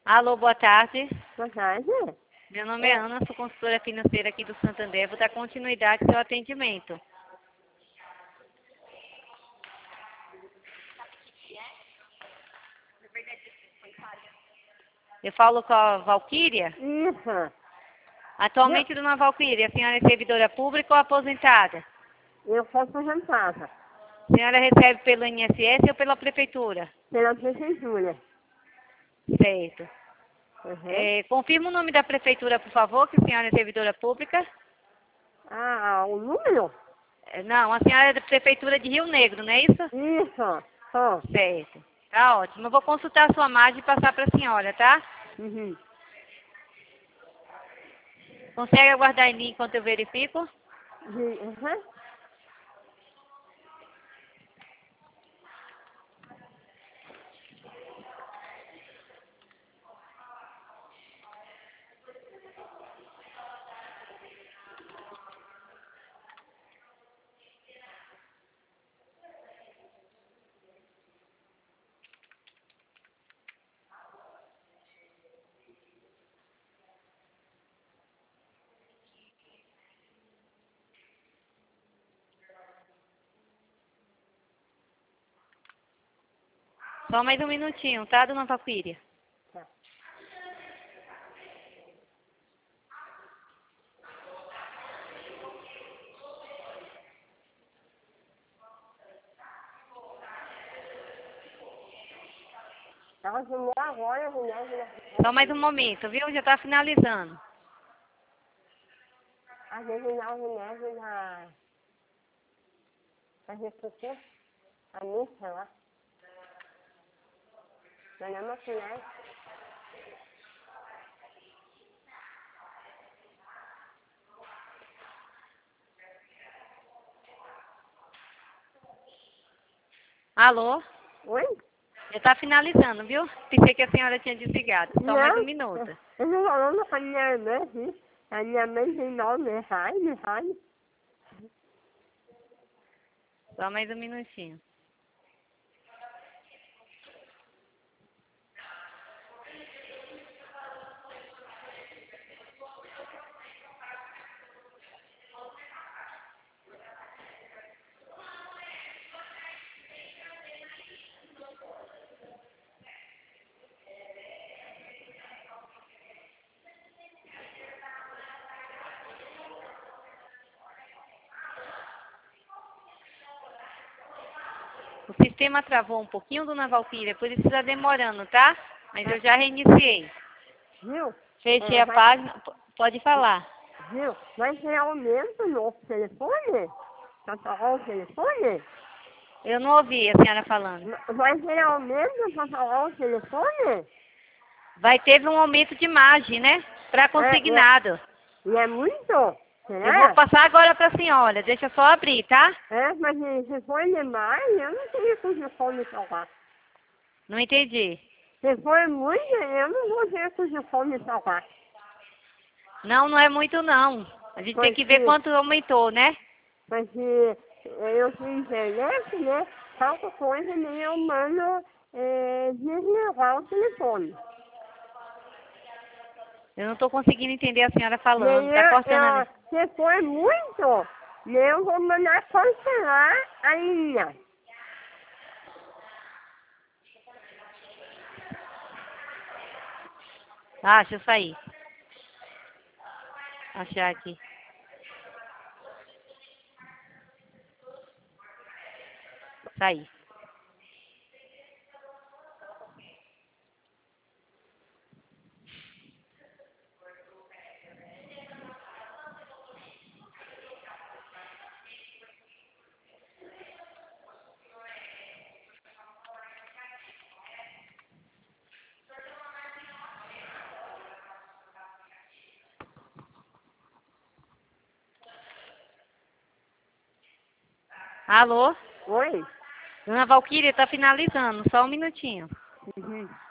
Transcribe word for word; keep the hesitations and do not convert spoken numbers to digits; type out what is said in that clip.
Alô, boa tarde. Boa tarde. Meu nome é Ana, sou consultora financeira aqui do Santander. Vou dar continuidade ao seu atendimento. Eu falo com a Valquíria. Isso. Atualmente, dona Valquíria, a senhora é servidora pública ou aposentada? Eu sou aposentada A senhora recebe pelo I N S S ou pela prefeitura? pela prefeitura. Certo. Uhum. É, confirma o nome da prefeitura, por favor, que a senhora é servidora pública. Ah, o número? É, Não, a senhora é da prefeitura de Rio Negro, não é isso? Isso. Só. Certo. Tá ótimo. Eu vou consultar a sua margem e passar para a senhora, tá? Uhum. Consegue aguardar em mim enquanto eu verifico? De- Uhum. Só mais um minutinho, tá, dona Valquíria? Tá. Ela arrumou agora, mulher, mulher. Só mais um momento, viu? Já tá finalizando. Às vezes a mulher na... A gente a missa lá. Mas não é uma mulher. Alô? Oi? Já tá finalizando, viu? Pensei que a senhora tinha desligado. Só mais um Não. minuto. Eu não falando com a minha irmã, assim. A minha mãe tem nome, Raine, Raine. Só mais um minutinho. O sistema travou um pouquinho, dona Valquíria, por isso está demorando, tá? Mas eu já reiniciei. Viu? Fechei É, a vai, página. P- Pode falar. viu? Vai ter aumento no telefone? Pra falar o telefone? Eu não ouvi a senhora falando. Vai ter aumento pra falar o telefone? Vai ter um aumento de margem, né? Para É, é, consignado. e é muito? Eu vou Será? passar agora para a senhora. Deixa eu só abrir, tá? É, mas se se for demais, eu não tenho telefone pra lá. Não entendi. Se for muito, eu não vou ter telefone pra lá. Não, não é muito não. A gente tem que ver Porque, quanto aumentou, né? porque eu tenho internet, né? Qualquer coisa, nem eu mando é, desligar o telefone. Eu não estou conseguindo entender a senhora E falando. aí, Tá eu, cortando ali. eu, se for muito, eu vou mandar cancelar a linha. Ah, deixa eu sair. Achar aqui. Sair. Alô? Oi? Dona Valquíria, tá finalizando. Só um minutinho. Uhum.